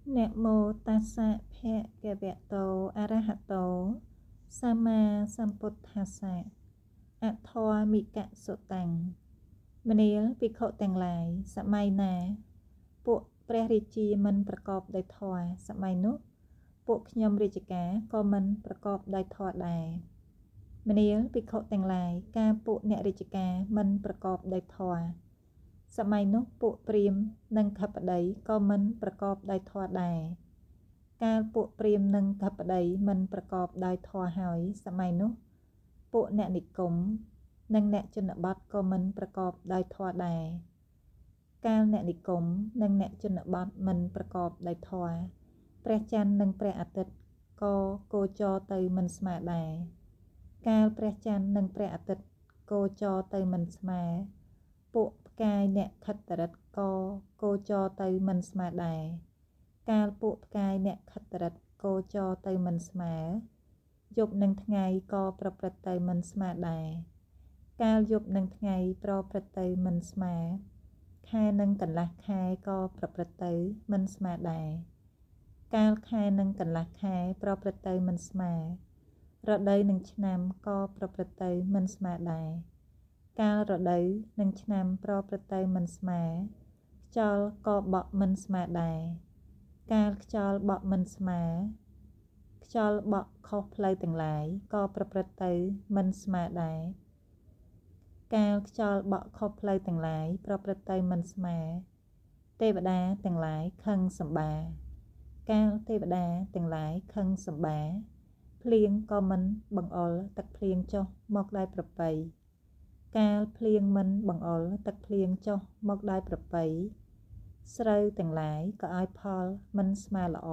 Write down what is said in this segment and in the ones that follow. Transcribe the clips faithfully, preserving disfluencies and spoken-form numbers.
นะโมตัสสะภะคะวะโตอะระหะโตสัมมาสัมพุทธัสสะอะធម្មមិកសុតាំងមនាលភិក្ខុទាំងឡាយសម័យណាពួកព្រះរាជាមិនប្រកបដោយធម៌សម័យនោះពួកខ្ញុំរាជការក៏មិនប្រកបដោយធម៌ដែរមនាលភិក្ខុទាំងឡាយការពួកអ្នករាជការមិនប្រកបដោយធម៌សម័យនោះពួកព្រាហ្មណ៍និងខបតីក៏មិនប្រកបដោយធម៌ដែរកាលពួកព្រាហ្មណ៍និងខបតីមិនប្រកបដោយធម៌ហើយសម័យនោះពួកអ្នកនិគមនិងអ្នកជនបទក៏មិនប្រកបដោយធម៌ដែរកាលអ្នកនិគមនិងអ្នកជនបទមិនប្រកបដោយធម៌ព្រះច័ន្ទនិងព្រះអាទិត្យក៏គោចរទៅមិនស្មើដែរកាលព្រះច័ន្ទនិងព្រះអាទិត្យគោចរទៅមិនស្មើពួកផ្កាយអ្នកខិត្តរិទ្ធក៏គោចរទៅមិនស្មើដែរកាលពួកផ្កាយអ្នកខិត្តរិទ្ធគោចរទៅមិនស្មើយប់និងថ្ងៃក៏ប្រព្រឹត្តទៅមិនស្មើដែរកាលយប់និងថ្ងៃប្រព្រឹត្តទៅមិនស្មើខែនិងកន្លះខែក៏ប្រព្រឹត្តទៅមិនស្មើដែរកាលខែនិងកន្លះខែប្រព្រឹត្តទៅមិនស្មើរដូវនិងឆ្នាំក៏ប្រព្រឹត្តទៅមិនស្មើដែរកាលរដូវនិងឆ្នាំប្រព្រឹត្តទៅមិនស្មើខ្យល់ក៏បក់មិនស្មើដែរកាលខ្យល់បក់មិនស្មើខ្យល់បក់ខុសផ្លូវទាំងឡាយក៏ប្រព្រឹត្តទៅមិនស្មើដែរកាលខ្យល់បក់ខុសផ្លូវទាំងឡាយប្រព្រឹត្តទៅមិនស្មើទេវតាទាំងឡាយខឹងសម្បាកាលទេវតាទាំងឡាយខឹងសម្បាភ្លៀងក៏មិនបង្អុរទឹកភ្លៀងចុះមកដោយប្រពៃកាលភ្លៀងមិនបង្អុរទឹកភ្លៀងចុះមកដោយប្រពៃស្រូវទាំងឡាយក៏ឲ្យផលមិនស្មើល្អ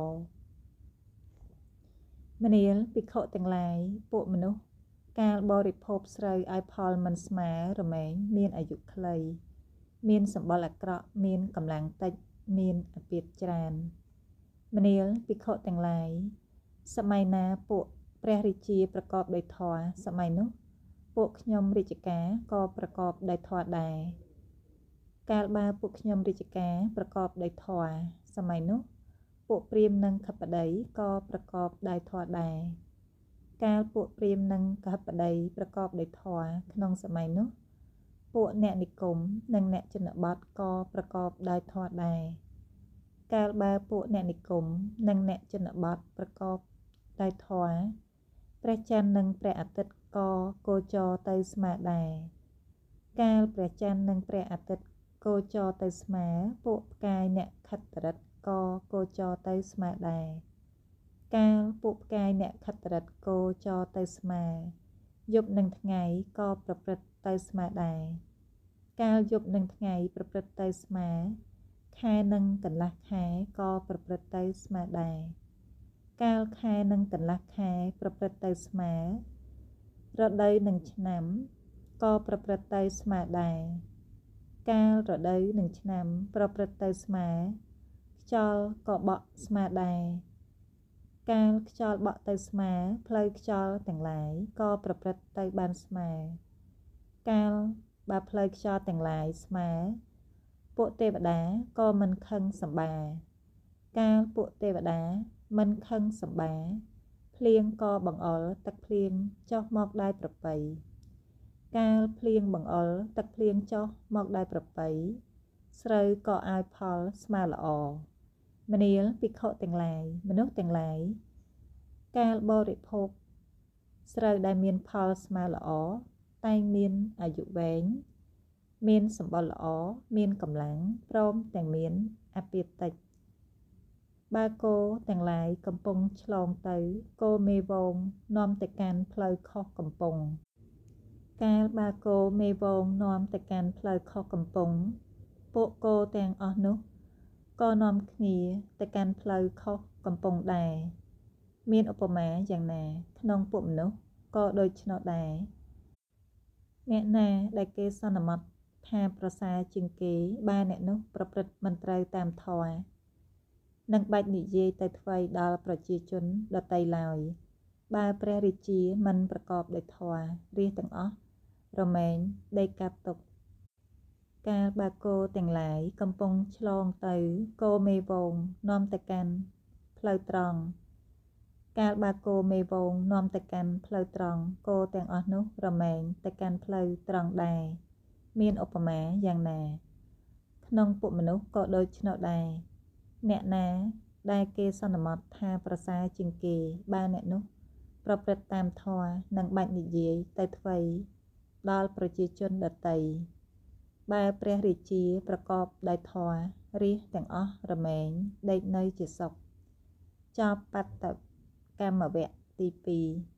មនាលភិក្ខុទាំងឡាយពួកមនុស្សកាលបរិភោគស្រូវឲ្យផលមិនស្មើរមែងមានអាយុខ្លីមានសម្បុរអាក្រក់មានកម្លាំងតិចមានអាពាធច្រើនមនាលភិក្ខុទាំងឡាយសម័យណាពួកព្រះរាជាប្រកបដោយធម៌សម័យនោះពួកខ្ញុំរាជការក៏ប្រកបដោយធម៌ដែរកាលបើពួកខ្ញុំរាជការប្រកបដោយធម៌សម័យនោះពួកព្រាហ្មណ៍និងខបតីក៏ប្រកបដោយធម៌ដែរកាលពួកព្រាហ្មណ៍និងខបតីប្រកបដោយធម៌ក្នុងសម័យនោះពួកអ្នកនិគមនិងអ្នកជនបទក៏ប្រកបដោយធម៌ដែរកាលបើពួកអ្នកនិគមនិងអ្នកជនបទប្រកបដោយធម៌ព្រះច័ន្ទនិងព្រះអាទិត្យក៏គោចរទៅស្មើដែរកាលព្រះច័ន្ទនិងព្រះអាទិត្យគោចរទៅស្មើពួកផ្កាយអ្នកខិត្តរិទ្ធក៏គោចរទៅស្មើដែរកាលពួកផ្កាយអ្នកខិត្តរិទ្ធគោចរទៅស្មើយប់និងថ្ងៃក៏ប្រព្រឹត្តទៅស្មើដែរកាលយប់និងថ្ងៃប្រព្រឹត្តទៅស្មើខែនិងកន្លះខែក៏ប្រព្រឹត្តទៅស្មើដែរកាលខែនិងកន្លះខែប្រព្រឹត្តទៅស្មើរដូវនិងឆ្នាំក៏ប្រព្រឹត្តទៅស្មើដែរកាលរដូវនិងឆ្នាំប្រព្រឹត្តទៅស្មើខ្យល់ក៏បក់ស្មើដែរកាលខ្យល់បក់ទៅស្មើផ្លូវខ្យល់ទាំងឡាយក៏ប្រព្រឹត្តទៅបានស្មើកាលបើផ្លូវខ្យល់ទាំងឡាយស្មើពួកទេវតាក៏មិនខឹងសម្បាកាលពួកទេវតាមិនខឹងសម្បាភ្លៀងក៏បង្អុរទឹកភ្លៀងចុះមកដោយប្រពៃកាលភ្លៀងបង្អុរទឹកភ្លៀងចុះមកដោយប្រពៃស្រូវក៏ឲ្យផលស្មើល្អមនាលភិក្ខុទាំងឡាយមនុស្សទាំងឡាយកាលបរិភោគស្រូវដែលមានផលស្មើល្អតែងមានអាយុវែងមានសម្បុរល្អមានកម្លាំងព្រមទាំងមានអាពាធតិចបើគោទាំងឡាយកំពុងឆ្លងទៅគោមេវងនាំទៅកាន់ផ្លូវខុសកំពុងកាលបើគោមេវងនាំទៅកាន់ផ្លូវខុសកំពុងពួកគោទាំងអស់នោះក៏នាំគ្នាទៅកាន់ផ្លូវខុសកំពុងដែរមានឧបមាយ៉ាងណាក្នុងពួកមនុស្សក៏ដូច្នោះដែរអ្នកណាដែលគេសន្មតថាប្រសើរជាងគេបើអ្នកនោះប្រព្រឹត្តមិនត្រូវតាមធម៌នឹងបាច់និយាយទៅថ្វីដល់ប្រជាជនដទៃឡើយបើព្រះរាជាមិនប្រកបដោយធម៌រាស្ត្រទាំងអស់រមែងដេកកាត់ទុកកាលបើគោទាំងឡាយកំពុងឆ្លងទៅគោមេវងនាំទៅកាន់ផ្លូវត្រង់កាលបើគោមេវងនាំទៅកាន់ផ្លូវត្រង់គោទាំងអស់នោះរមែងទៅកាន់ផ្លូវត្រង់ដែរមានឧបមាយ៉ាងណាក្នុងពួកមនុស្សក៏ដូចនោះដែរអ្នកណាដែលគេសន្មតថាប្រសើរជាងគេបើអ្នកនោះប្រព្រឹត្តតាមធម៌និងបាច់និយាយទៅថ្វីដល់ប្រជាជនដទៃបើព្រះរាជាប្រកបដោយធម៌រាស្ត្រទាំងអស់រមែងដេកនៅជាសុខចប់បត្តកម្មវគ្គទីពីរ